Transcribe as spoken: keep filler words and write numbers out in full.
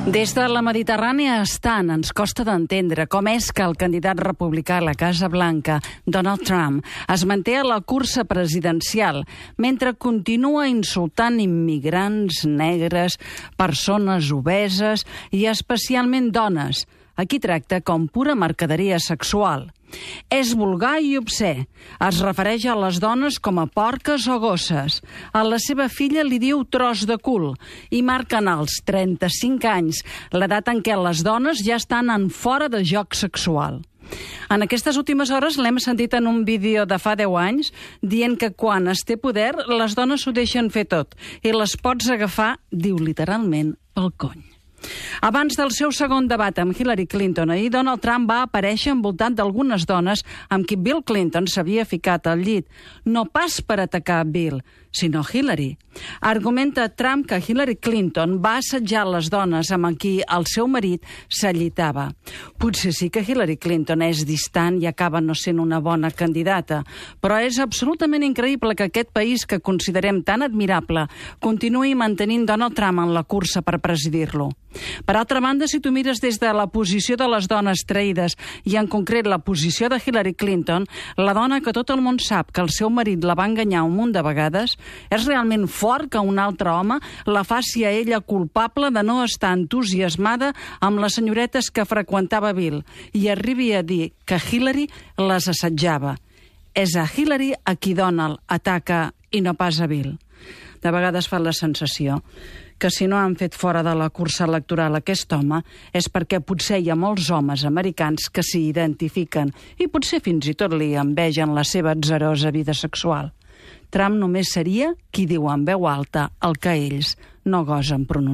Des de la Mediterrània estant ens costa d'entendre com és que el candidat republicà a la Casa Blanca, Donald Trump, es manté a la cursa presidencial mentre continua insultant immigrants, negres, persones obeses i especialment dones. Aquí tracta com pura mercaderia sexual. És vulgar i obscè. Es refereix a les dones com a porques o gosses. A la seva filla li diu tros de cul i marquen als trenta-cinc anys, l'edat en què les dones ja estan en fora de joc sexual. En aquestes últimes hores l'hem sentit en un vídeo de fa deu anys dient que quan es té poder les dones s'ho deixen fer tot i les pots agafar, diu literalment, pel cony. Abans del seu segon debat amb Hillary Clinton, ahir Donald Trump va aparèixer envoltat d'algunes dones amb qui Bill Clinton s'havia ficat al llit. No pas per atacar Bill, sinó Hillary. Argumenta Trump que Hillary Clinton va assetjar les dones amb qui el seu marit s'allitava. Potser sí que Hillary Clinton és distant i acaba no sent una bona candidata, però és absolutament increïble que aquest país que considerem tan admirable continuï mantenint Donald Trump en la cursa per presidir-lo. Per altra banda, si tu mires des de la posició de les dones traïdes i en concret la posició de Hillary Clinton, la dona que tot el món sap que el seu marit la va enganyar un munt de vegades, és realment fort que un altre home la faci a ella culpable de no estar entusiasmada amb les senyoretes que freqüentava Bill i arribi a dir que Hillary les assetjava. És a Hillary a qui Donald ataca i no pas a Bill. De vegades fa la sensació que si no han fet fora de la cursa electoral aquest home és perquè potser hi ha molts homes americans que s'hi identifiquen i potser fins i tot li envegen la seva atzarosa vida sexual. Trump només seria qui diu en veu alta el que ells no gosen pronunciar.